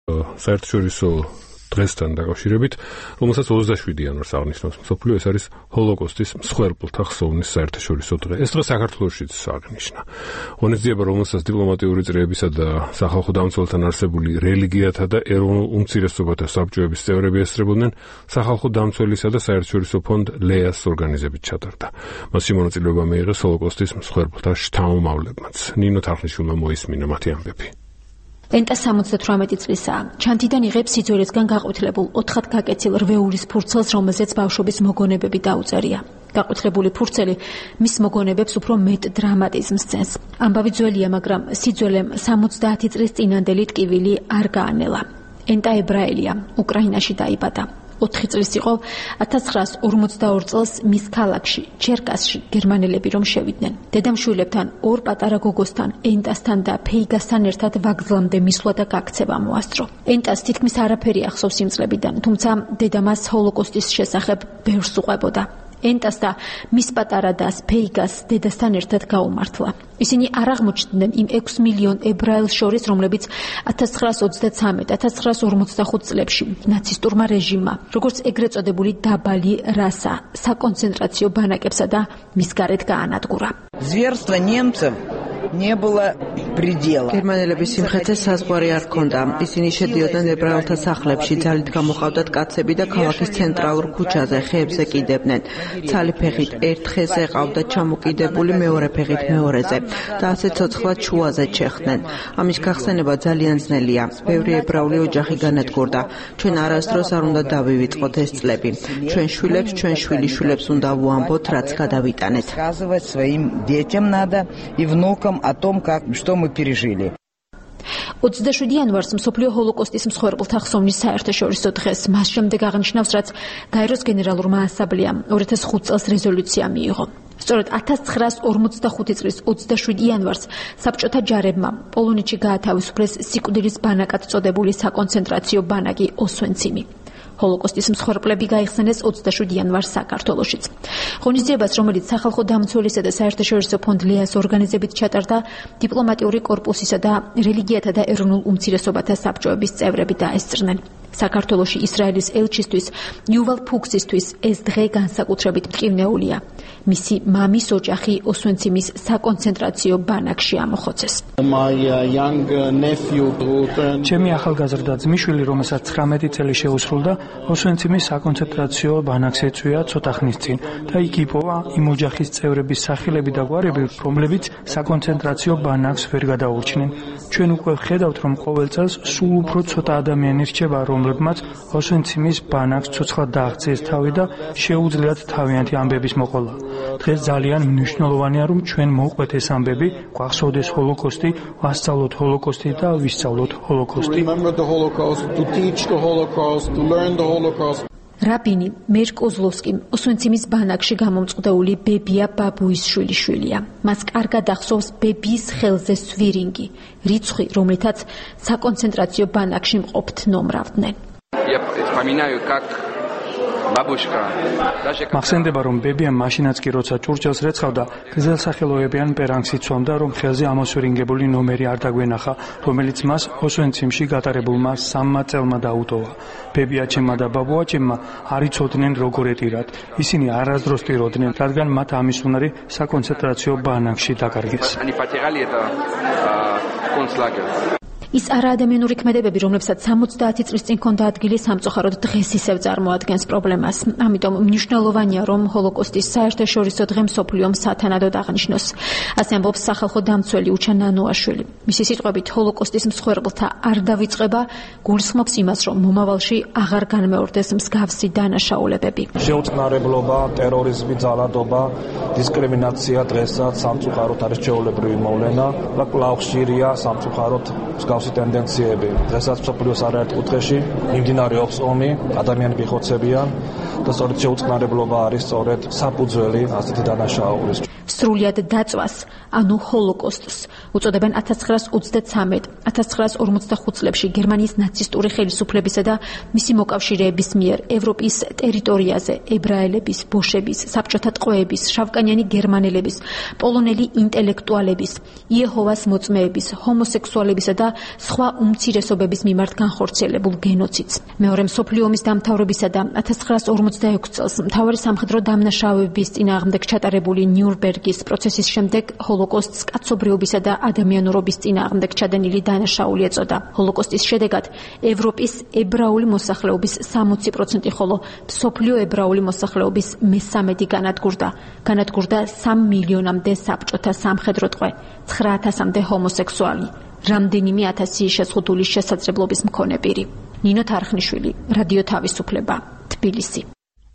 საერთაშორისო დღესთან დაკავშირებით, რომელსაც 27 იანვარს აღნიშნავს მსოფლიო, ეს არის ჰოლოკოსტის მსხვერპლთა ხსოვნის საერთაშორისო დღე. ეს დღე საქართველოშიც აღნიშნა. ღონისძიება, რომელსაც დიპლომატიური წრეებისა და სახალხო დამცველთან არსებული რელიგიათა და ეროვნულ უმცირესობათა საბჭოების წევრები ესწრებოდნენ, სახალხო დამცველისა და საერთაშორისო ფონდ ლეას ორგანიზებით ჩატარდა. მასში მონაწილეობა მიიღეს ჰოლოკოსტის მსხვერპლთა შთამომავლებმაც. ნინო თარხნიშვილმა მოისმინა მათი ამბები. ენტა 78 წლისაა. ჩანთიდან იღებს სიძველესგან გაყვითლებულ 4 გაკეცილ რვეულის ფურცელს, რომელზეც ბავშვობის მოგონებები დაუწერია. გაყვითლებული ფურცელი მის მოგონებებს უფრო მეტ დრამატიზმს წენს. ამბავი ძველია, მაგრამ სიძველემ 70 წლის წინანდელი ტკივილი არ გაანელა. ენტა ებრაელია, უკრაინაში დაიბადა. 4 წლის იყო 1942 წელს მის ქალაქში, ჩერკასში, გერმანელები რომ შევიდნენ. დედამშვილებთან, 2 პატარა გოგოსთან, ენტასთან და ფეიგასთან ერთად ვაგზლამდე მისვლა და გაქცევა მოასწრო. ენტას თითქმის არაფერი ახსოვს იმ წლებიდან, თუმცა დედა მას ჰოლოკოსტის შესახებ ბევრს უყვებოდა. ენტას და მის პატარა დას ფეიგას დედასთან ერთად გაუმართლა. ისინი არ აღმოჩნდნენ იმ 6 მილიონ ებრაელს შორის, რომლებიც 1933-1945 წლებში ნაცისტურმა რეჟიმმა, როგორც ეგრეთ წოდებული დაბალი რასა, საკონცენტრაციო ბანაკებსა და მის გარეთ გაანადგურა. Зверство немцев не было предела. გერმანელების სიმხეცეს საზღვარი არ ჰქონდა. ისინი შედიოდნენ ებრაელთა სახლებში, ძალით გამოყავდათ კაცები და ქალაქის ცენტრალურ ქუჩაზე ხეებზე კიდებდნენ. ცალი ფეხით ერთ ხეზე ყავდათ ჩამოკიდებული, მეორე ფეხით მეორეზე და ასე ცოცხლად შუაზე ჩეხდნენ. ამის გახსენება ძალიან ძნელია. ბევრი ებრაული ოჯახი განადგურდა. ჩვენ არასდროს არ უნდა დავივიწყოთ ეს წლები. ჩვენ შვილებს, ჩვენ შვილიშვილებს უნდა ვუამბოთ, რაც გადავიტანეთ. Рассказывать своим детям надо и внукам о том, что мы пережили. 27 იანვარს მსოფლიო ჰოლოკოსტის მსხვერპლთა ხსოვნის საერთაშორისო დღეს მას შემდეგ აღნიშნავს, რაც გაეროს გენერალურმა ასამბლეამ 2005 წელს რეზოლუცია მიიღო. სწორედ 1945 წლის 27 იანვარს საბჭოთა ჯარებმა პოლონეთში გაათავისუფლეს სიკვდილის ბანაკად წოდებული საკონცენტრაციო ბანაკი ოსვენციმი. ჰოლოკოსტის მსხვერპლები გაიხსენეს 27 იანვარს საქართველოშიც. ღონისძიებას, რომელიც სახალხო დამცველისა და საერთაშორისო ფონდ ლეას ორგანიზებით ჩატარდა, დიპლომატიური კორპუსისა და რელიგიათა და ეროვნულ უმცირესობათა საბჭოების წევრები დაესწრნენ. საქართველოში ისრაელის ელჩისთვის იუვალ ფუქსისთვის ეს დღე განსაკუთრებით მტკივნეულია. მისი მამის ოჯახი ოსვენციმის საკონცენტრაციო ბანაკში ამოხოცეს. ჩემი ახალგაზრდა ძმისშვილი, რომელსაც 19 წელი შეუსრულდა, ოსვენციმის საკონცენტრაციო ბანაკს ეწვია ცოტა ხნის წინ და იქ იპოვა იმ ოჯახის წევრების სახელები და გვარები, რომლებიც საკონცენტრაციო ბანაკს ვერ გადაურჩნენ. ჩვენ უკვე ვხედავთ, რომ ყოველ წელს სულ უფრო ცოტა ადამიანი რჩება, რომლებმაც ოსვენციმის ბანაკს ცოცხლად დააღწიეს თავი და შეუძლიათ თავიანთი ამბების მოყოლა. დღეს ძალიან მნიშვნელოვანია, რომ ჩვენ მოვყვეთ ეს ამბები, გვახსოვდეს ჰოლოკოსტი, ვასწავლოთ ჰოლოკოსტი და ვისწავლოთ ჰოლოკოსტი. რაბინი მერ კოზლოვსკიმ ოსვენციმის ბანაკში გამომწყდეული ბებია ბაბუის შვილიშვილია. მას კარგად ახსოვს ბებიის ხელზე სვირინგი, რიცხვი, რომლითაც საკონცენტრაციო ბანაკში მყოფთ ნომრავდნენ. მახსენდება, რომ ბებიამ მაშინაც კი როცა ჭურჭელს რეცხავდა, გზელსახელოებიან პერანგს იცვამდა, რომ ხელზე ამოსვირინგებული ნომერი არ დაგვენახა, რომელიც მას ოსვენციმში გატარებულმა 3 წელმა დაუტოვა. ბებია ჩემმა და ბაბუა ჩემმა არ იცოდნენ როგორ ეტირათ. ისინი არასდროს ტიროდნენ, რადგან მათ ამის უნარი საკონცენტრაციო ბანაკში დაკარგეს. ის არაადამიანური ქმედებები, რომლებსაც 70 წლის წინ ჰქონდა ადგილი, სამწუხაროდ დღეს ისევ წარმოადგენს პრობლემას. ამიტომ მნიშვნელოვანია, რომ ჰოლოკოსტის საერთაშორისო დღე მსოფლიომ სათანადოდ აღნიშნოს. ასე ამბობს სახალხო დამცველი უჩა ნანოაშვილი. მისი სიტყვებით, ჰოლოკოსტის მსხვერპლთა არ დავიწყება გულისხმობს იმას, რომ მომავალში აღარ განმეორდეს მსგავსი დანაშაულებები. შეუწყნარებლობა, ტერორიზმი, ძალადობა, დისკრიმინაცია დღესაც სამწუხაროდ არის ჩვეულებრივი მოვლენა და კვლავ ხშირია სამწუხაროდ მსგავსი ტენდენციები. დღესაც მსოფლიოს არაერთ კუთხეში მიმდინარეობს ომი, ადამიანები ხოცებიან და სწორედ შეუწყნარებლობა არის სწორედ საფუძველი ასეთი დანაშაულის. სრულად დაწვას, ანუ ჰოლოკოსტს, უწოდებენ 1933-1945 წლებში გერმანიის ნაცისტური ხელისუფლებისა და მისი მოკავშირეების მიერ ევროპის ტერიტორიაზე ებრაელების, ბოშების, საბჭოთა ტყვეების, შავკანიანი გერმანელების, პოლონელი ინტელექტუალების, იეჰოვას მოწმეების, ჰომოსექსუალებისა და სხვა უმცირესობების მიმართ განხორციელებულ გენოციდს. მეორე მსოფლიო ომის დამთავრებისა და 1946 წელს მთავარი სამხედრო დამნაშავეების წინააღმდეგ ჩატარებული ნიურნბერგის პროცესის შემდეგ ჰოლოკოსტს კაცობრიობისა და ადამიანურობის წინააღმდეგ ჩადენილი დანაშაული ეწოდა. ჰოლოკოსტის შედეგად ევროპის ებრაული მოსახლეობის 60%, ხოლო მსოფლიო ებრაული მოსახლეობის 1/3 განადგურდა 3 მილიონამდე საბჭოთა სამხედრო ტყვე, 9,000-მდე ჰომოსექსუალი, რამდენიმე ათასი შეზღუდული შესაძლებლობის მქონე პირი. ნინო თარხნიშვილი, რადიო თავისუფლება, თბილისი.